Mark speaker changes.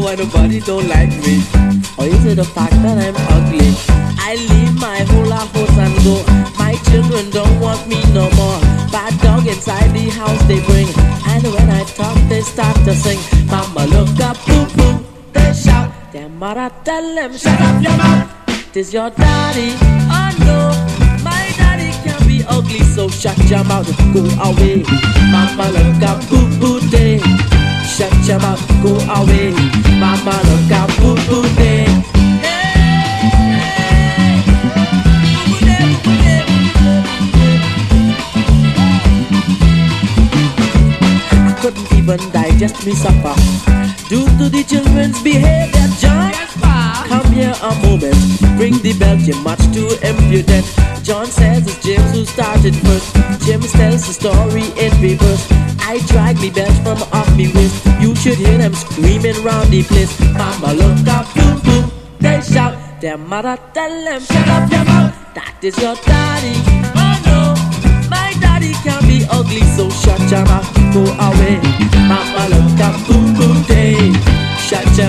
Speaker 1: why nobody don't like me? Or is it the fact that I'm ugly? I leave my whole house and go. My children don't want me no more. Bad dog inside the house they bring. And when I talk they start to sing. Mama look up, boom boom, they shout. Their mother tell them, shut up your mouth. This your daddy, oh no. My daddy can be ugly, so shut your mouth, go away. Mama look up, boo boo day. Shut your mouth, go away. Mama look up, boo boo day. I couldn't even digest me supper due to the children's behavior, John. Come here a moment, ring the bell, you're much too impudent. John says it's James who started first. James tells the story in reverse. I drag me belt from off me waist. You should hear them screaming round the place. Mama look up, boom boom, they shout. Their mother tell them, shut up your mouth. That is your daddy, oh no. My daddy can be ugly, so shut your mouth, go away. Mama look up, boom